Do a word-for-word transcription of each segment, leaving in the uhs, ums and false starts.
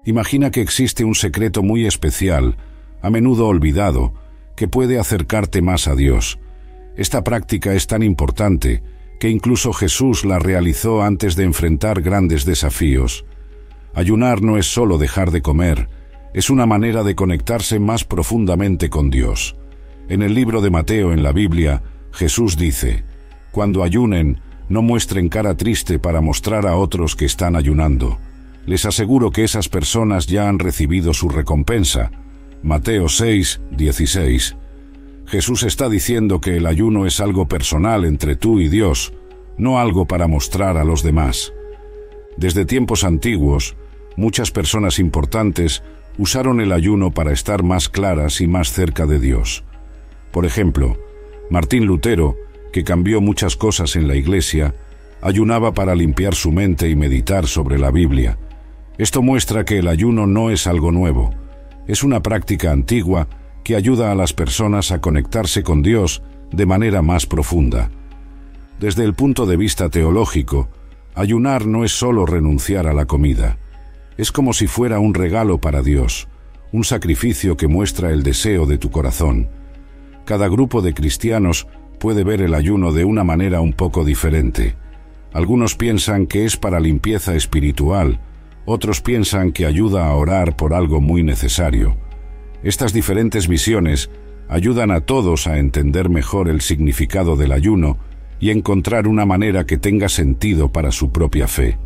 Imagina que existe un secreto muy especial, a menudo olvidado, que puede acercarte más a Dios. Esta práctica es tan importante que incluso Jesús la realizó antes de enfrentar grandes desafíos. Ayunar no es solo dejar de comer, es una manera de conectarse más profundamente con Dios. En el libro de Mateo en la Biblia, Jesús dice: «Cuando ayunen, no muestren cara triste para mostrar a otros que están ayunando. Les aseguro que esas personas ya han recibido su recompensa». Mateo seis, dieciséis. Jesús está diciendo que el ayuno es algo personal entre tú y Dios, no algo para mostrar a los demás. Desde tiempos antiguos, muchas personas importantes usaron el ayuno para estar más claras y más cerca de Dios. Por ejemplo, Martín Lutero, que cambió muchas cosas en la Iglesia, ayunaba para limpiar su mente y meditar sobre la Biblia. Esto muestra que el ayuno no es algo nuevo. Es una práctica antigua que ayuda a las personas a conectarse con Dios de manera más profunda. Desde el punto de vista teológico, ayunar no es solo renunciar a la comida. Es como si fuera un regalo para Dios, un sacrificio que muestra el deseo de tu corazón. Cada grupo de cristianos puede ver el ayuno de una manera un poco diferente. Algunos piensan que es para limpieza espiritual, otros piensan que ayuda a orar por algo muy necesario. Estas diferentes visiones ayudan a todos a entender mejor el significado del ayuno y encontrar una manera que tenga sentido para su propia fe.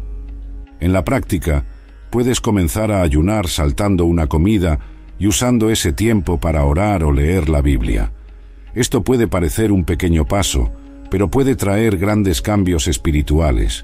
En la práctica, puedes comenzar a ayunar saltando una comida y usando ese tiempo para orar o leer la Biblia. Esto puede parecer un pequeño paso, pero puede traer grandes cambios espirituales.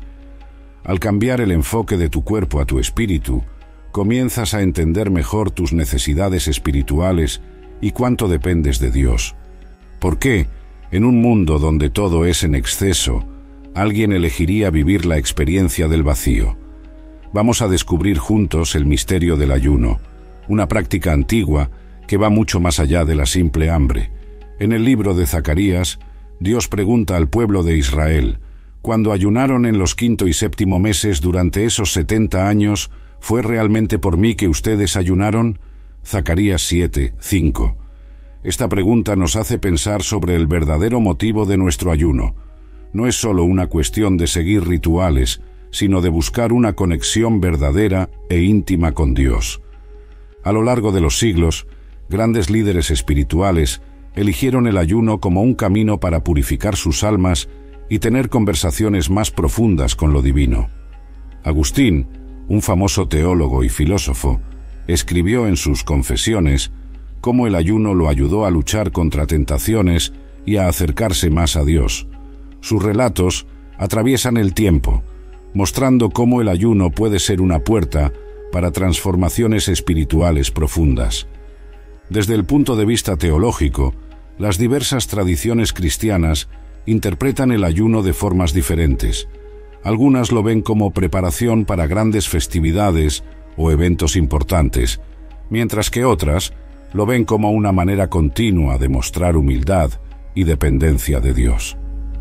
Al cambiar el enfoque de tu cuerpo a tu espíritu, comienzas a entender mejor tus necesidades espirituales y cuánto dependes de Dios. ¿Por qué, en un mundo donde todo es en exceso, alguien elegiría vivir la experiencia del vacío? Vamos a descubrir juntos el misterio del ayuno, una práctica antigua que va mucho más allá de la simple hambre. En el libro de Zacarías, Dios pregunta al pueblo de Israel: «Cuando ayunaron en los quinto y séptimo meses durante esos setenta años, ¿fue realmente por mí que ustedes ayunaron?». Zacarías siete, cinco. Esta pregunta nos hace pensar sobre el verdadero motivo de nuestro ayuno. No es solo una cuestión de seguir rituales, sino de buscar una conexión verdadera e íntima con Dios. A lo largo de los siglos, grandes líderes espirituales eligieron el ayuno como un camino para purificar sus almas y tener conversaciones más profundas con lo divino. Agustín, un famoso teólogo y filósofo, escribió en sus Confesiones cómo el ayuno lo ayudó a luchar contra tentaciones y a acercarse más a Dios. Sus relatos atraviesan el tiempo, mostrando cómo el ayuno puede ser una puerta para transformaciones espirituales profundas. Desde el punto de vista teológico, las diversas tradiciones cristianas interpretan el ayuno de formas diferentes. Algunas lo ven como preparación para grandes festividades o eventos importantes, mientras que otras lo ven como una manera continua de mostrar humildad y dependencia de Dios.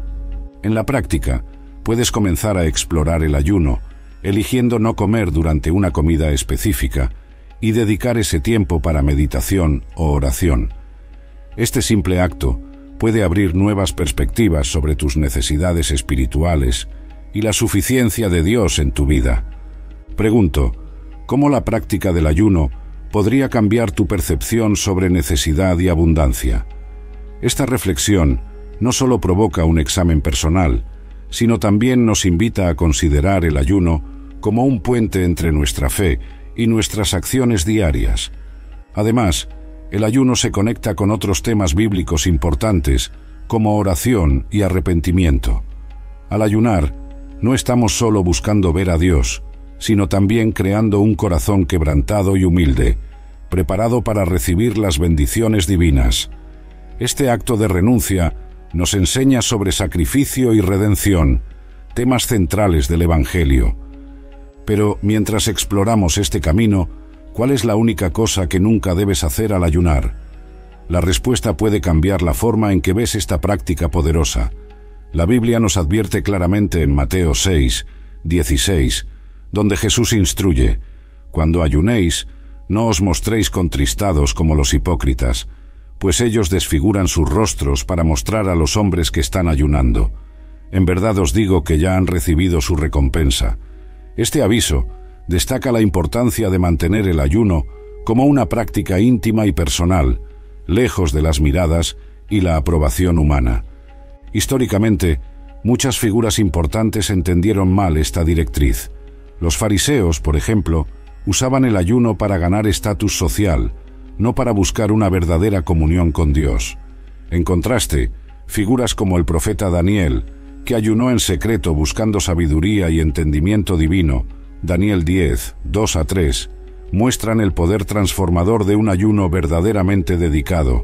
En la práctica, puedes comenzar a explorar el ayuno, eligiendo no comer durante una comida específica y dedicar ese tiempo para meditación o oración. Este simple acto puede abrir nuevas perspectivas sobre tus necesidades espirituales y la suficiencia de Dios en tu vida. Pregunto, ¿cómo la práctica del ayuno podría cambiar tu percepción sobre necesidad y abundancia? Esta reflexión no solo provoca un examen personal, sino también nos invita a considerar el ayuno como un puente entre nuestra fe y nuestras acciones diarias. Además, el ayuno se conecta con otros temas bíblicos importantes, como oración y arrepentimiento. Al ayunar, no estamos solo buscando ver a Dios, sino también creando un corazón quebrantado y humilde, preparado para recibir las bendiciones divinas. Este acto de renuncia nos enseña sobre sacrificio y redención, temas centrales del Evangelio. Pero mientras exploramos este camino, ¿cuál es la única cosa que nunca debes hacer al ayunar? La respuesta puede cambiar la forma en que ves esta práctica poderosa. La Biblia nos advierte claramente en Mateo seis, dieciséis, donde Jesús instruye: Cuando ayunéis, no os mostréis contristados como los hipócritas, pues ellos desfiguran sus rostros para mostrar a los hombres que están ayunando. En verdad os digo que ya han recibido su recompensa. Este aviso destaca la importancia de mantener el ayuno como una práctica íntima y personal, lejos de las miradas y la aprobación humana. Históricamente, muchas figuras importantes entendieron mal esta directriz. Los fariseos, por ejemplo, usaban el ayuno para ganar estatus social, no para buscar una verdadera comunión con Dios. En contraste, figuras como el profeta Daniel, que ayunó en secreto buscando sabiduría y entendimiento divino, Daniel diez, dos a tres, muestran el poder transformador de un ayuno verdaderamente dedicado.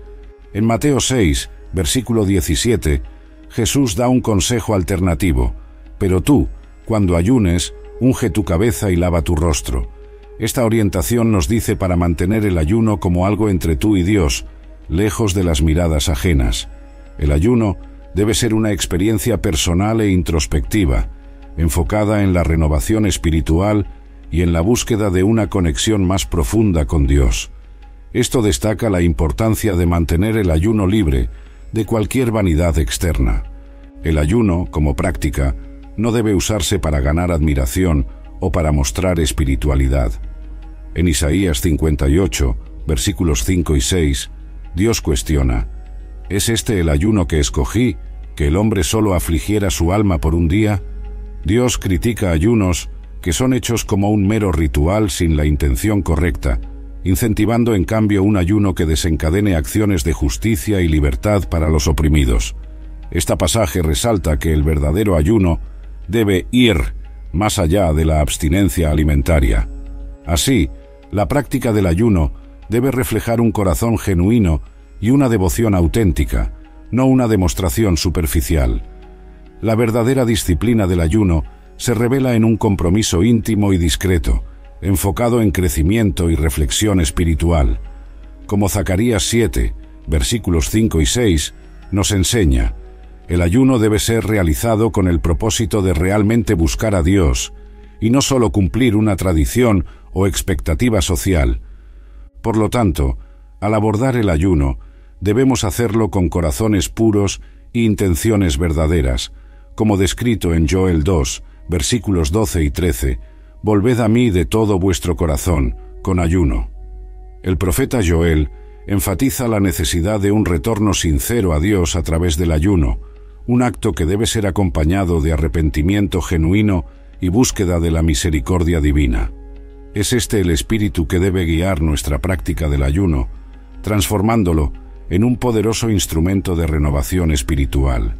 En Mateo seis, versículo diecisiete, Jesús da un consejo alternativo: pero tú, cuando ayunes, unge tu cabeza y lava tu rostro. Esta orientación nos dice para mantener el ayuno como algo entre tú y Dios, lejos de las miradas ajenas. El ayuno debe ser una experiencia personal e introspectiva, enfocada en la renovación espiritual y en la búsqueda de una conexión más profunda con Dios. Esto destaca la importancia de mantener el ayuno libre de cualquier vanidad externa. El ayuno, como práctica, no debe usarse para ganar admiración o para mostrar espiritualidad. En Isaías cincuenta y ocho, versículos cinco y seis, Dios cuestiona: ¿es este el ayuno que escogí, que el hombre solo afligiera su alma por un día? Dios critica ayunos que son hechos como un mero ritual sin la intención correcta, incentivando en cambio un ayuno que desencadene acciones de justicia y libertad para los oprimidos. Este pasaje resalta que el verdadero ayuno debe ir más allá de la abstinencia alimentaria. Así, la práctica del ayuno debe reflejar un corazón genuino y una devoción auténtica, no una demostración superficial. La verdadera disciplina del ayuno se revela en un compromiso íntimo y discreto, enfocado en crecimiento y reflexión espiritual. Como Zacarías siete, versículos cinco y seis, nos enseña: el ayuno debe ser realizado con el propósito de realmente buscar a Dios, y no solo cumplir una tradición o expectativa social. Por lo tanto, al abordar el ayuno, debemos hacerlo con corazones puros e intenciones verdaderas, como descrito en Joel dos, versículos doce y trece, «Volved a mí de todo vuestro corazón, con ayuno». El profeta Joel enfatiza la necesidad de un retorno sincero a Dios a través del ayuno, un acto que debe ser acompañado de arrepentimiento genuino y búsqueda de la misericordia divina. Es este el espíritu que debe guiar nuestra práctica del ayuno, transformándolo en un poderoso instrumento de renovación espiritual.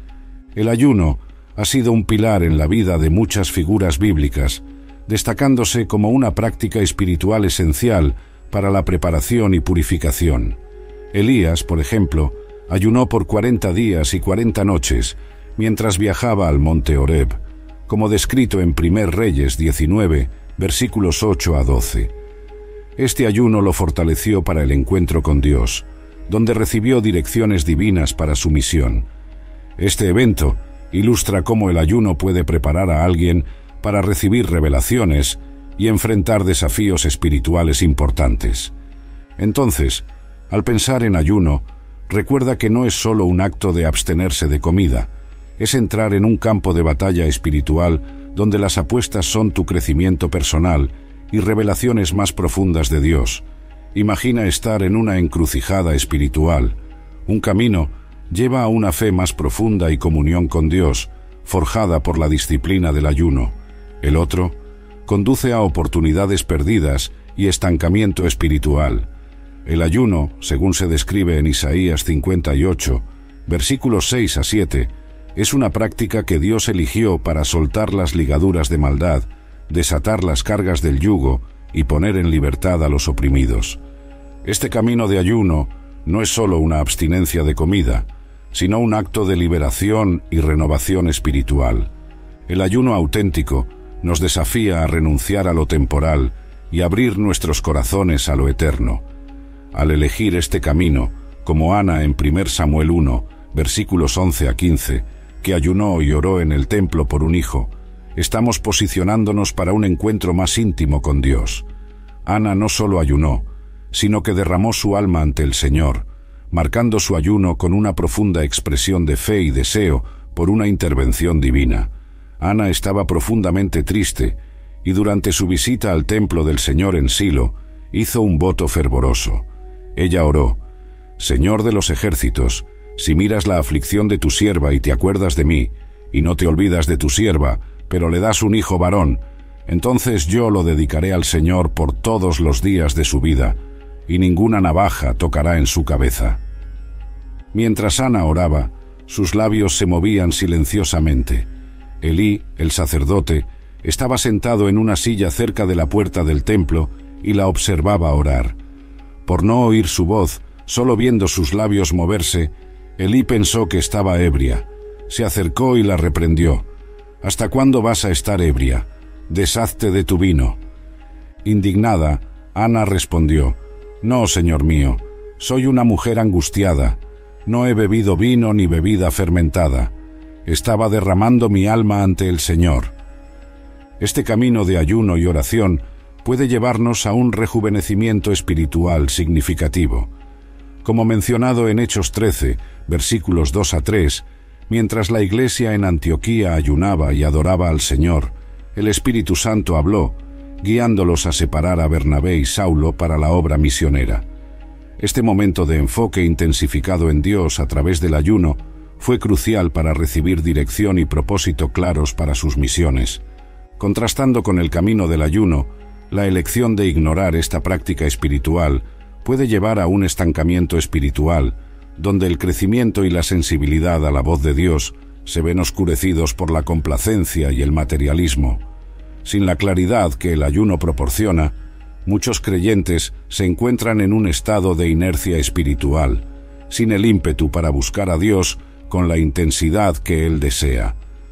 El ayuno ha sido un pilar en la vida de muchas figuras bíblicas, destacándose como una práctica espiritual esencial para la preparación y purificación. Elías, por ejemplo, ayunó por cuarenta días y cuarenta noches mientras viajaba al monte Horeb, como descrito en Primer Reyes diecinueve, versículos ocho a doce. Este ayuno lo fortaleció para el encuentro con Dios, donde recibió direcciones divinas para su misión. Este evento ilustra cómo el ayuno puede preparar a alguien para recibir revelaciones y enfrentar desafíos espirituales importantes. Entonces, al pensar en ayuno, recuerda que no es solo un acto de abstenerse de comida, es entrar en un campo de batalla espiritual donde las apuestas son tu crecimiento personal y revelaciones más profundas de Dios. Imagina estar en una encrucijada espiritual. Un camino lleva a una fe más profunda y comunión con Dios, forjada por la disciplina del ayuno. El otro conduce a oportunidades perdidas y estancamiento espiritual. El ayuno, según se describe en Isaías cincuenta y ocho, versículos seis a siete, es una práctica que Dios eligió para soltar las ligaduras de maldad, desatar las cargas del yugo y poner en libertad a los oprimidos. Este camino de ayuno no es solo una abstinencia de comida, sino un acto de liberación y renovación espiritual. El ayuno auténtico nos desafía a renunciar a lo temporal y abrir nuestros corazones a lo eterno. Al elegir este camino, como Ana en Primer Samuel uno, versículos once a quince, que ayunó y oró en el templo por un hijo, estamos posicionándonos para un encuentro más íntimo con Dios. Ana no solo ayunó, sino que derramó su alma ante el Señor, marcando su ayuno con una profunda expresión de fe y deseo por una intervención divina. Ana estaba profundamente triste, y durante su visita al templo del Señor en Silo, hizo un voto fervoroso. Ella oró: «Señor de los ejércitos, si miras la aflicción de tu sierva y te acuerdas de mí, y no te olvidas de tu sierva, pero le das un hijo varón, entonces yo lo dedicaré al Señor por todos los días de su vida, y ninguna navaja tocará en su cabeza». Mientras Ana oraba, sus labios se movían silenciosamente. Elí, el sacerdote, estaba sentado en una silla cerca de la puerta del templo y la observaba orar. Por no oír su voz, solo viendo sus labios moverse, Elí pensó que estaba ebria. Se acercó y la reprendió: «¿Hasta cuándo vas a estar ebria? Deshazte de tu vino». Indignada, Ana respondió: «No, señor mío, soy una mujer angustiada. No he bebido vino ni bebida fermentada. Estaba derramando mi alma ante el Señor». Este camino de ayuno y oración puede llevarnos a un rejuvenecimiento espiritual significativo. Como mencionado en Hechos trece, versículos dos a tres, mientras la iglesia en Antioquía ayunaba y adoraba al Señor, el Espíritu Santo habló, guiándolos a separar a Bernabé y Saulo para la obra misionera. Este momento de enfoque intensificado en Dios a través del ayuno fue crucial para recibir dirección y propósito claros para sus misiones. Contrastando con el camino del ayuno, la elección de ignorar esta práctica espiritual puede llevar a un estancamiento espiritual, donde el crecimiento y la sensibilidad a la voz de Dios se ven oscurecidos por la complacencia y el materialismo. Sin la claridad que el ayuno proporciona, muchos creyentes se encuentran en un estado de inercia espiritual, sin el ímpetu para buscar a Dios con la intensidad que Él desea.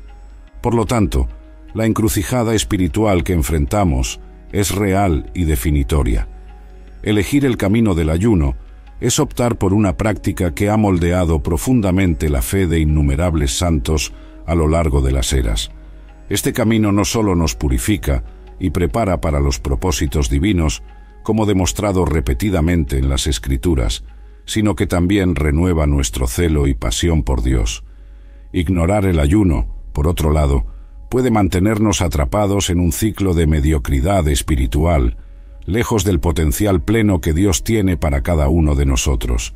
Por lo tanto, la encrucijada espiritual que enfrentamos es real y definitoria. Elegir el camino del ayuno es optar por una práctica que ha moldeado profundamente la fe de innumerables santos a lo largo de las eras. Este camino no solo nos purifica y prepara para los propósitos divinos, como demostrado repetidamente en las Escrituras, sino que también renueva nuestro celo y pasión por Dios. Ignorar el ayuno, por otro lado, puede mantenernos atrapados en un ciclo de mediocridad espiritual, lejos del potencial pleno que Dios tiene para cada uno de nosotros.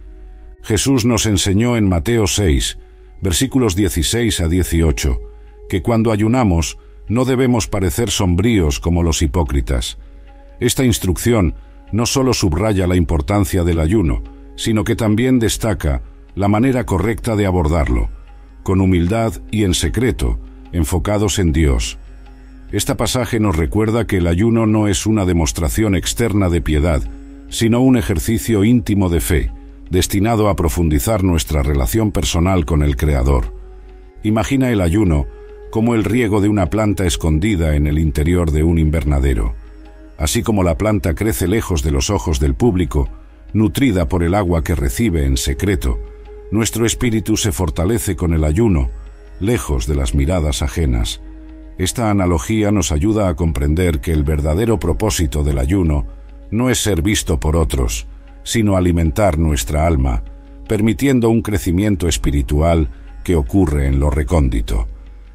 Jesús nos enseñó en Mateo seis, versículos dieciséis a dieciocho, que cuando ayunamos no debemos parecer sombríos como los hipócritas. Esta instrucción no solo subraya la importancia del ayuno, sino que también destaca la manera correcta de abordarlo, con humildad y en secreto, enfocados en Dios. Este pasaje nos recuerda que el ayuno no es una demostración externa de piedad, sino un ejercicio íntimo de fe, destinado a profundizar nuestra relación personal con el Creador. Imagina el ayuno como el riego de una planta escondida en el interior de un invernadero. Así como la planta crece lejos de los ojos del público, nutrida por el agua que recibe en secreto, nuestro espíritu se fortalece con el ayuno, lejos de las miradas ajenas. Esta analogía nos ayuda a comprender que el verdadero propósito del ayuno no es ser visto por otros, sino alimentar nuestra alma, permitiendo un crecimiento espiritual que ocurre en lo recóndito.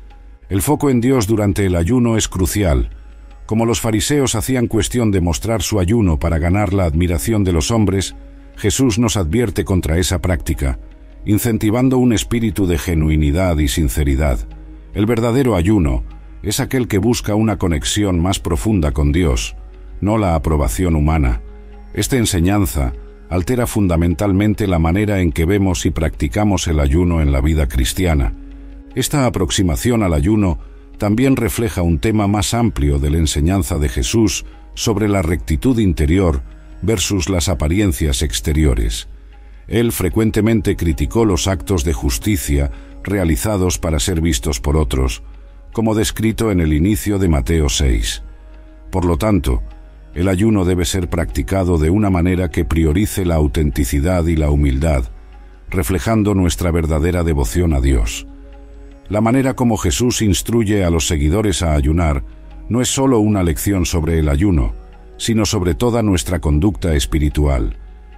El foco en Dios durante el ayuno es crucial. Como los fariseos hacían cuestión de mostrar su ayuno para ganar la admiración de los hombres, Jesús nos advierte contra esa práctica, incentivando un espíritu de genuinidad y sinceridad. El verdadero ayuno es aquel que busca una conexión más profunda con Dios, no la aprobación humana. Esta enseñanza altera fundamentalmente la manera en que vemos y practicamos el ayuno en la vida cristiana. Esta aproximación al ayuno también refleja un tema más amplio de la enseñanza de Jesús sobre la rectitud interior versus las apariencias exteriores. Él frecuentemente criticó los actos de justicia realizados para ser vistos por otros, como descrito en el inicio de Mateo seis. Por lo tanto, el ayuno debe ser practicado de una manera que priorice la autenticidad y la humildad, reflejando nuestra verdadera devoción a Dios. La manera como Jesús instruye a los seguidores a ayunar no es solo una lección sobre el ayuno, sino sobre toda nuestra conducta espiritual.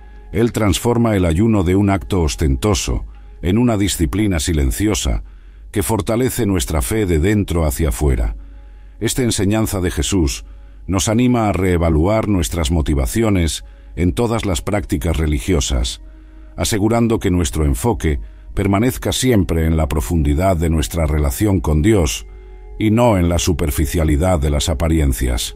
Él transforma el ayuno de un acto ostentoso en una disciplina silenciosa que fortalece nuestra fe de dentro hacia afuera. Esta enseñanza de Jesús nos anima a reevaluar nuestras motivaciones en todas las prácticas religiosas, asegurando que nuestro enfoque permanezca siempre en la profundidad de nuestra relación con Dios y no en la superficialidad de las apariencias.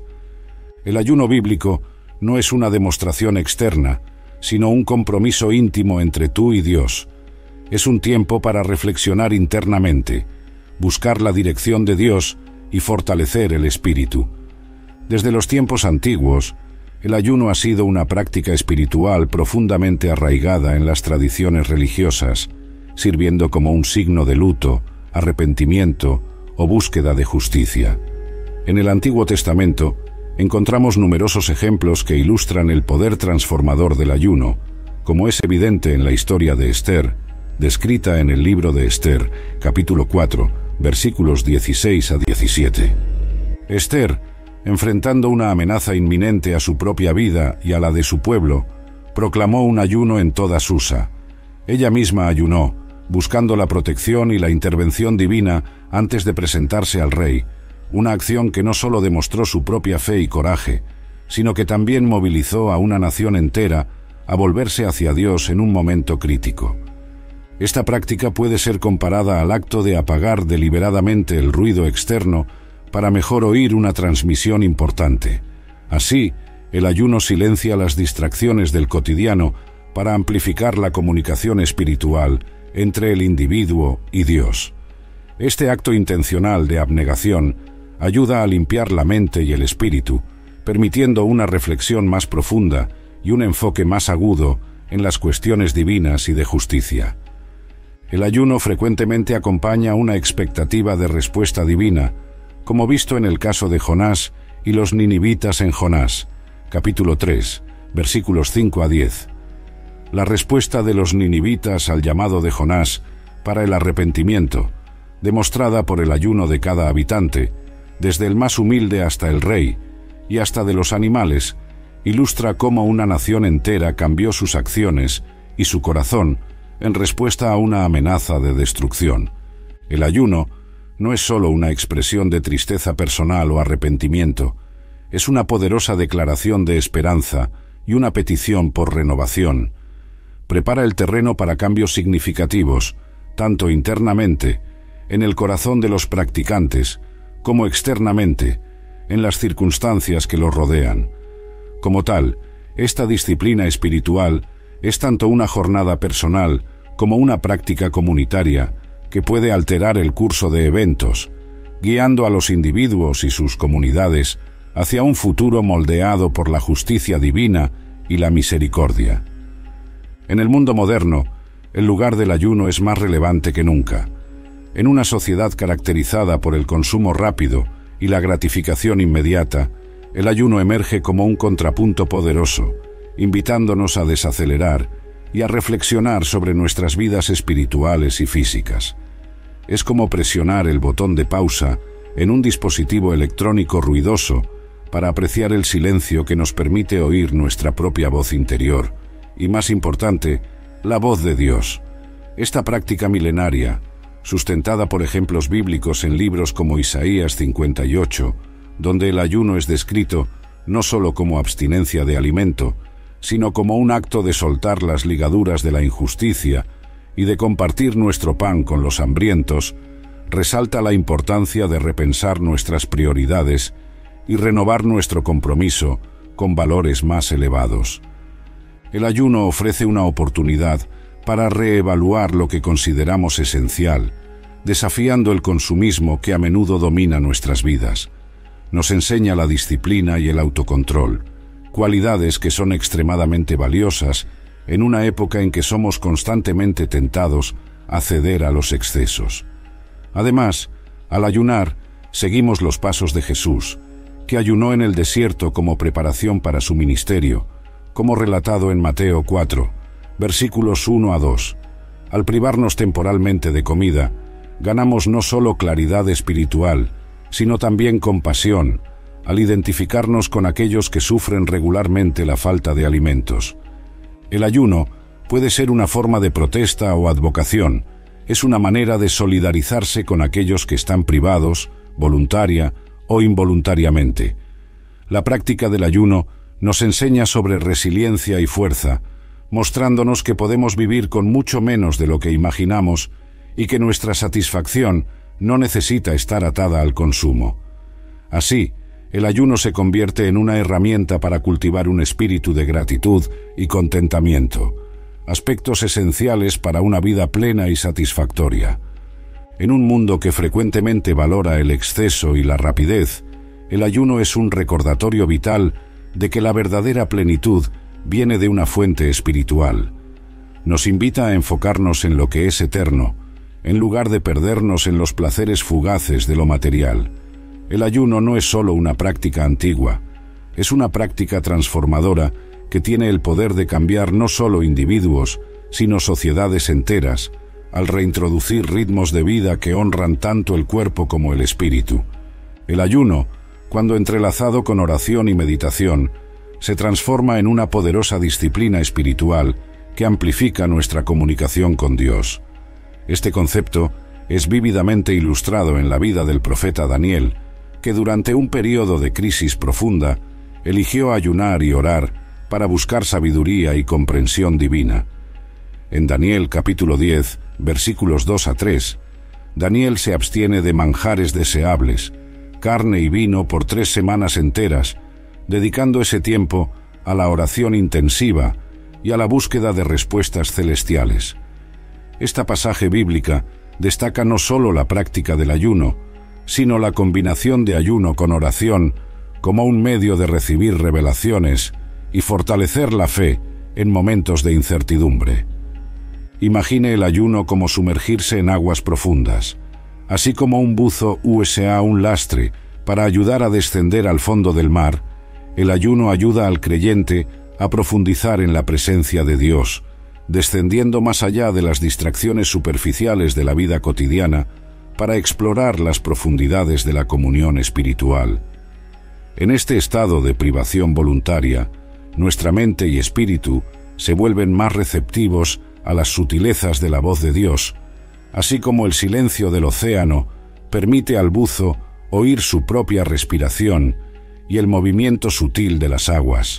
El ayuno bíblico no es una demostración externa, sino un compromiso íntimo entre tú y Dios. Es un tiempo para reflexionar internamente, buscar la dirección de Dios y fortalecer el espíritu. Desde los tiempos antiguos, el ayuno ha sido una práctica espiritual profundamente arraigada en las tradiciones religiosas, sirviendo como un signo de luto, arrepentimiento o búsqueda de justicia. En el Antiguo Testamento encontramos numerosos ejemplos que ilustran el poder transformador del ayuno, como es evidente en la historia de Esther, descrita en el libro de Esther, capítulo cuatro, versículos dieciséis a diecisiete. Esther, enfrentando una amenaza inminente a su propia vida y a la de su pueblo, proclamó un ayuno en toda Susa. Ella misma ayunó, buscando la protección y la intervención divina antes de presentarse al rey, una acción que no solo demostró su propia fe y coraje, sino que también movilizó a una nación entera a volverse hacia Dios en un momento crítico. Esta práctica puede ser comparada al acto de apagar deliberadamente el ruido externo para mejor oír una transmisión importante. Así, el ayuno silencia las distracciones del cotidiano para amplificar la comunicación espiritual entre el individuo y Dios. Este acto intencional de abnegación ayuda a limpiar la mente y el espíritu, permitiendo una reflexión más profunda y un enfoque más agudo en las cuestiones divinas y de justicia. El ayuno frecuentemente acompaña una expectativa de respuesta divina, como visto en el caso de Jonás y los ninivitas en Jonás, capítulo tres, versículos cinco a diez. La respuesta de los ninivitas al llamado de Jonás para el arrepentimiento, demostrada por el ayuno de cada habitante, desde el más humilde hasta el rey, y hasta de los animales, ilustra cómo una nación entera cambió sus acciones y su corazón en respuesta a una amenaza de destrucción. El ayuno no es solo una expresión de tristeza personal o arrepentimiento, es una poderosa declaración de esperanza y una petición por renovación. Prepara el terreno para cambios significativos, tanto internamente, en el corazón de los practicantes, como externamente, en las circunstancias que los rodean. Como tal, esta disciplina espiritual es tanto una jornada personal como una práctica comunitaria que puede alterar el curso de eventos, guiando a los individuos y sus comunidades hacia un futuro moldeado por la justicia divina y la misericordia. En el mundo moderno, el lugar del ayuno es más relevante que nunca. En una sociedad caracterizada por el consumo rápido y la gratificación inmediata, el ayuno emerge como un contrapunto poderoso, invitándonos a desacelerar y a reflexionar sobre nuestras vidas espirituales y físicas. Es como presionar el botón de pausa en un dispositivo electrónico ruidoso para apreciar el silencio que nos permite oír nuestra propia voz interior, y más importante, la voz de Dios. Esta práctica milenaria, sustentada por ejemplos bíblicos en libros como Isaías cincuenta y ocho, donde el ayuno es descrito no solo como abstinencia de alimento, sino como un acto de soltar las ligaduras de la injusticia y de compartir nuestro pan con los hambrientos, resalta la importancia de repensar nuestras prioridades y renovar nuestro compromiso con valores más elevados. El ayuno ofrece una oportunidad para reevaluar lo que consideramos esencial, desafiando el consumismo que a menudo domina nuestras vidas. Nos enseña la disciplina y el autocontrol, cualidades que son extremadamente valiosas en una época en que somos constantemente tentados a ceder a los excesos. Además, al ayunar, seguimos los pasos de Jesús, que ayunó en el desierto como preparación para su ministerio, como relatado en Mateo cuatro, versículos uno a dos. Al privarnos temporalmente de comida, ganamos no solo claridad espiritual, sino también compasión, al identificarnos con aquellos que sufren regularmente la falta de alimentos. El ayuno puede ser una forma de protesta o advocación, es una manera de solidarizarse con aquellos que están privados, voluntaria o involuntariamente. La práctica del ayuno nos enseña sobre resiliencia y fuerza, mostrándonos que podemos vivir con mucho menos de lo que imaginamos y que nuestra satisfacción no necesita estar atada al consumo. Así, el ayuno se convierte en una herramienta para cultivar un espíritu de gratitud y contentamiento, aspectos esenciales para una vida plena y satisfactoria. En un mundo que frecuentemente valora el exceso y la rapidez, el ayuno es un recordatorio vital de que la verdadera plenitud viene de una fuente espiritual. Nos invita a enfocarnos en lo que es eterno, en lugar de perdernos en los placeres fugaces de lo material. El ayuno no es solo una práctica antigua, es una práctica transformadora que tiene el poder de cambiar no solo individuos, sino sociedades enteras, al reintroducir ritmos de vida que honran tanto el cuerpo como el espíritu. El ayuno, cuando entrelazado con oración y meditación, se transforma en una poderosa disciplina espiritual que amplifica nuestra comunicación con Dios. Este concepto es vívidamente ilustrado en la vida del profeta Daniel, que durante un periodo de crisis profunda eligió ayunar y orar para buscar sabiduría y comprensión divina. En Daniel capítulo diez, versículos dos a tres, Daniel se abstiene de manjares deseables, carne y vino por tres semanas enteras, dedicando ese tiempo a la oración intensiva y a la búsqueda de respuestas celestiales. Esta pasaje bíblica destaca no solo la práctica del ayuno, sino la combinación de ayuno con oración como un medio de recibir revelaciones y fortalecer la fe en momentos de incertidumbre. Imagine el ayuno como sumergirse en aguas profundas, así como un buzo usa un lastre para ayudar a descender al fondo del mar. El ayuno ayuda al creyente a profundizar en la presencia de Dios, descendiendo más allá de las distracciones superficiales de la vida cotidiana para explorar las profundidades de la comunión espiritual. En este estado de privación voluntaria, nuestra mente y espíritu se vuelven más receptivos a las sutilezas de la voz de Dios, así como el silencio del océano permite al buzo oír su propia respiración y el movimiento sutil de las aguas.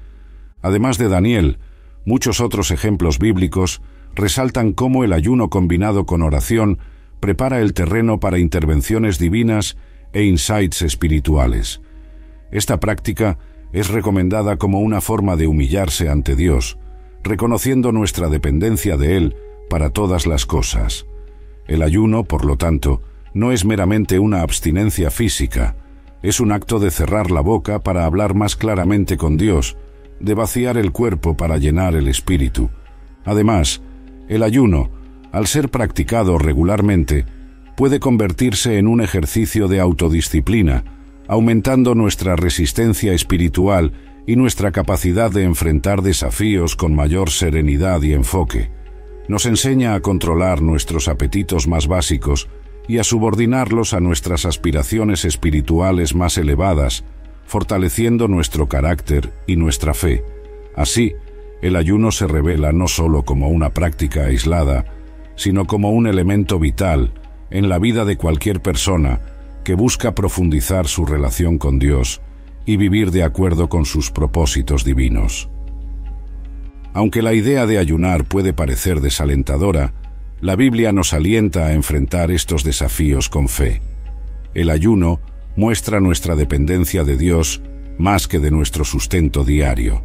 Además de Daniel, muchos otros ejemplos bíblicos resaltan cómo el ayuno combinado con oración prepara el terreno para intervenciones divinas e insights espirituales. Esta práctica es recomendada como una forma de humillarse ante Dios, reconociendo nuestra dependencia de Él para todas las cosas. El ayuno, por lo tanto, no es meramente una abstinencia física, es un acto de cerrar la boca para hablar más claramente con Dios, de vaciar el cuerpo para llenar el espíritu. Además, el ayuno, al ser practicado regularmente, puede convertirse en un ejercicio de autodisciplina, aumentando nuestra resistencia espiritual y nuestra capacidad de enfrentar desafíos con mayor serenidad y enfoque. Nos enseña a controlar nuestros apetitos más básicos y a subordinarlos a nuestras aspiraciones espirituales más elevadas, fortaleciendo nuestro carácter y nuestra fe. Así, el ayuno se revela no solo como una práctica aislada, sino como un elemento vital en la vida de cualquier persona que busca profundizar su relación con Dios y vivir de acuerdo con sus propósitos divinos. Aunque la idea de ayunar puede parecer desalentadora, la Biblia nos alienta a enfrentar estos desafíos con fe. El ayuno muestra nuestra dependencia de Dios más que de nuestro sustento diario.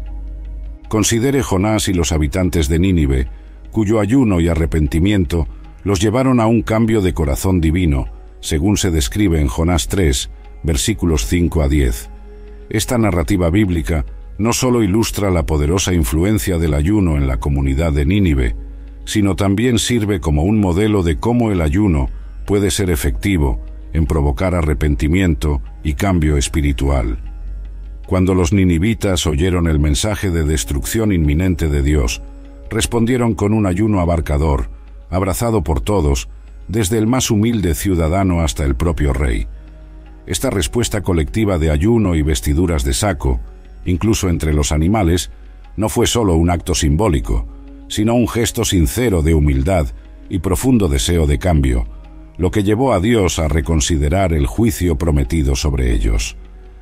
Considere Jonás y los habitantes de Nínive, cuyo ayuno y arrepentimiento los llevaron a un cambio de corazón divino, según se describe en Jonás tres, versículos cinco a diez. Esta narrativa bíblica no solo ilustra la poderosa influencia del ayuno en la comunidad de Nínive, sino también sirve como un modelo de cómo el ayuno puede ser efectivo en provocar arrepentimiento y cambio espiritual. Cuando los ninivitas oyeron el mensaje de destrucción inminente de Dios, respondieron con un ayuno abarcador, abrazado por todos, desde el más humilde ciudadano hasta el propio rey. Esta respuesta colectiva de ayuno y vestiduras de saco, incluso entre los animales, no fue solo un acto simbólico, sino un gesto sincero de humildad y profundo deseo de cambio, lo que llevó a Dios a reconsiderar el juicio prometido sobre ellos.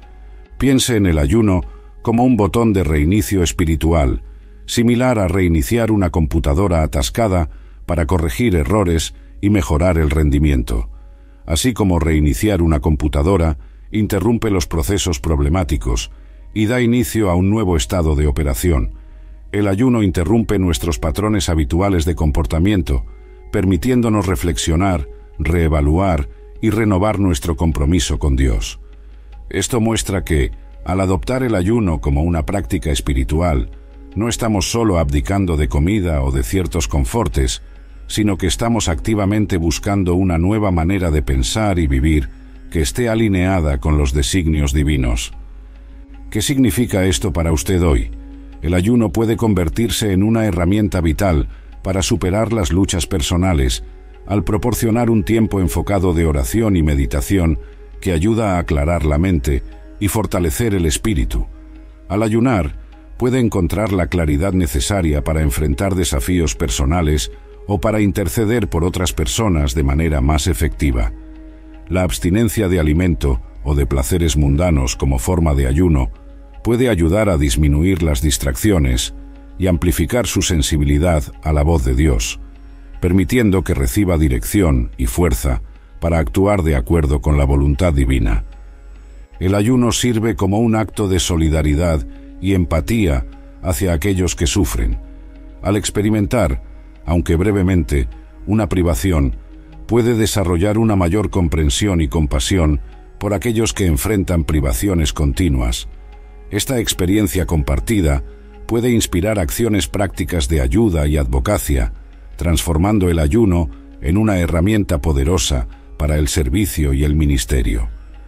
Piense en el ayuno como un botón de reinicio espiritual, similar a reiniciar una computadora atascada para corregir errores y mejorar el rendimiento. Así como reiniciar una computadora interrumpe los procesos problemáticos y da inicio a un nuevo estado de operación, el ayuno interrumpe nuestros patrones habituales de comportamiento, permitiéndonos reflexionar, reevaluar y renovar nuestro compromiso con Dios. Esto muestra que, al adoptar el ayuno como una práctica espiritual, no estamos solo abdicando de comida o de ciertos confortes, sino que estamos activamente buscando una nueva manera de pensar y vivir que esté alineada con los designios divinos. ¿Qué significa esto para usted hoy? El ayuno puede convertirse en una herramienta vital para superar las luchas personales, al proporcionar un tiempo enfocado de oración y meditación que ayuda a aclarar la mente y fortalecer el espíritu. Al ayunar, puede encontrar la claridad necesaria para enfrentar desafíos personales o para interceder por otras personas de manera más efectiva. La abstinencia de alimento o de placeres mundanos como forma de ayuno puede ayudar a disminuir las distracciones y amplificar su sensibilidad a la voz de Dios, permitiendo que reciba dirección y fuerza para actuar de acuerdo con la voluntad divina. El ayuno sirve como un acto de solidaridad y empatía hacia aquellos que sufren. Al experimentar, aunque brevemente, una privación, puede desarrollar una mayor comprensión y compasión por aquellos que enfrentan privaciones continuas. Esta experiencia compartida puede inspirar acciones prácticas de ayuda y advocacia, transformando el ayuno en una herramienta poderosa para el servicio y el ministerio.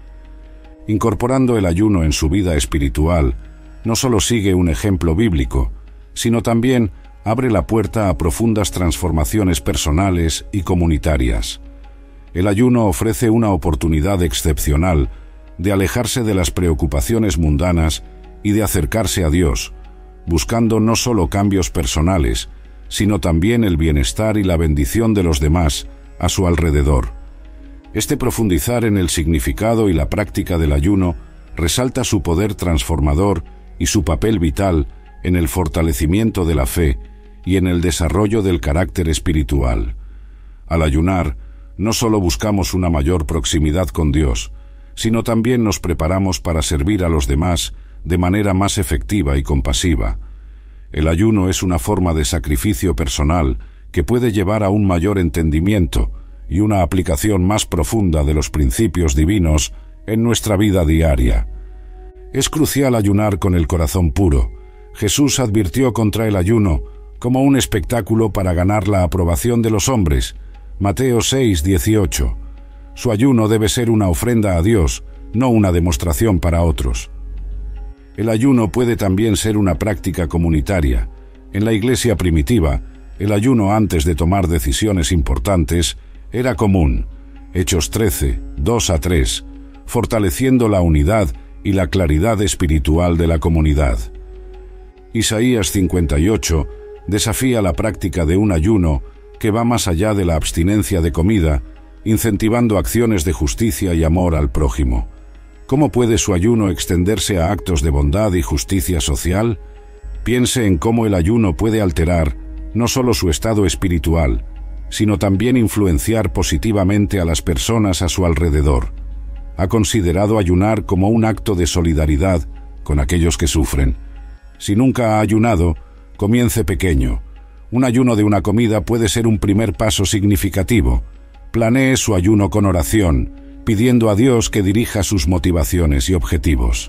Incorporando el ayuno en su vida espiritual, no solo sigue un ejemplo bíblico, sino también abre la puerta a profundas transformaciones personales y comunitarias. El ayuno ofrece una oportunidad excepcional de alejarse de las preocupaciones mundanas y de acercarse a Dios, buscando no solo cambios personales, sino también el bienestar y la bendición de los demás a su alrededor. Este profundizar en el significado y la práctica del ayuno resalta su poder transformador y su papel vital en el fortalecimiento de la fe y en el desarrollo del carácter espiritual. Al ayunar, no solo buscamos una mayor proximidad con Dios, sino también nos preparamos para servir a los demás de manera más efectiva y compasiva. El ayuno es una forma de sacrificio personal que puede llevar a un mayor entendimiento y una aplicación más profunda de los principios divinos en nuestra vida diaria. Es crucial ayunar con el corazón puro. Jesús advirtió contra el ayuno como un espectáculo para ganar la aprobación de los hombres. Mateo seis, dieciocho. Su ayuno debe ser una ofrenda a Dios, no una demostración para otros. El ayuno puede también ser una práctica comunitaria. En la iglesia primitiva, el ayuno antes de tomar decisiones importantes era común. Hechos trece, dos a tres, fortaleciendo la unidad y la claridad espiritual de la comunidad. Isaías cincuenta y ocho desafía la práctica de un ayuno que va más allá de la abstinencia de comida, incentivando acciones de justicia y amor al prójimo. ¿Cómo puede su ayuno extenderse a actos de bondad y justicia social? Piense en cómo el ayuno puede alterar no solo su estado espiritual, sino también influenciar positivamente a las personas a su alrededor. ¿Ha considerado ayunar como un acto de solidaridad con aquellos que sufren? Si nunca ha ayunado, comience pequeño. Un ayuno de una comida puede ser un primer paso significativo. Planee su ayuno con oración, pidiendo a Dios que dirija sus motivaciones y objetivos.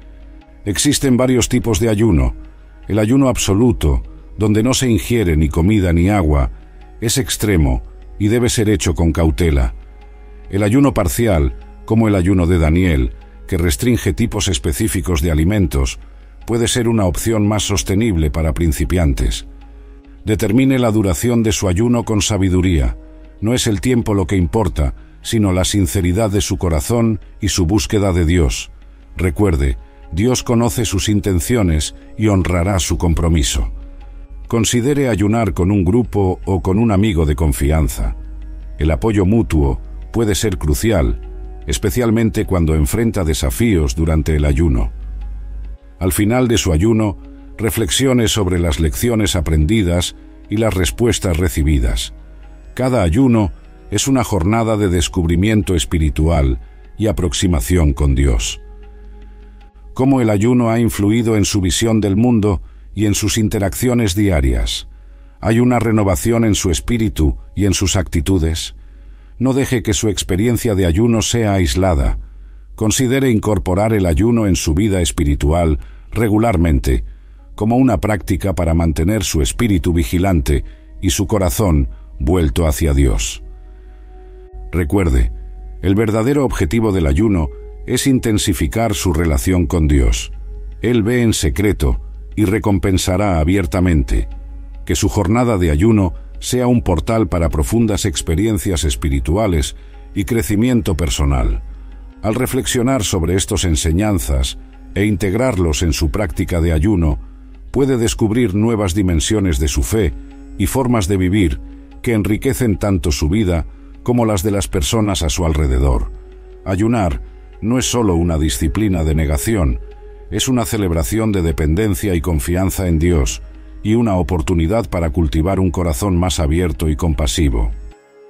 Existen varios tipos de ayuno. El ayuno absoluto, donde no se ingiere ni comida ni agua, es extremo y debe ser hecho con cautela. El ayuno parcial, como el ayuno de Daniel, que restringe tipos específicos de alimentos, puede ser una opción más sostenible para principiantes. Determine la duración de su ayuno con sabiduría. No es el tiempo lo que importa, sino la sinceridad de su corazón y su búsqueda de Dios. Recuerde, Dios conoce sus intenciones y honrará su compromiso. Considere ayunar con un grupo o con un amigo de confianza. El apoyo mutuo puede ser crucial, especialmente cuando enfrenta desafíos durante el ayuno. Al final de su ayuno, reflexione sobre las lecciones aprendidas y las respuestas recibidas. Cada ayuno es una jornada de descubrimiento espiritual y aproximación con Dios. ¿Cómo el ayuno ha influido en su visión del mundo y en sus interacciones diarias? ¿Hay una renovación en su espíritu y en sus actitudes? No deje que su experiencia de ayuno sea aislada. Considere incorporar el ayuno en su vida espiritual regularmente, como una práctica para mantener su espíritu vigilante y su corazón vuelto hacia Dios. Recuerde, el verdadero objetivo del ayuno es intensificar su relación con Dios. Él ve en secreto y recompensará abiertamente. Que su jornada de ayuno sea un portal para profundas experiencias espirituales y crecimiento personal. Al reflexionar sobre estas enseñanzas e integrarlos en su práctica de ayuno, puede descubrir nuevas dimensiones de su fe y formas de vivir que enriquecen tanto su vida como las de las personas a su alrededor. Ayunar no es solo una disciplina de negación, es una celebración de dependencia y confianza en Dios y una oportunidad para cultivar un corazón más abierto y compasivo.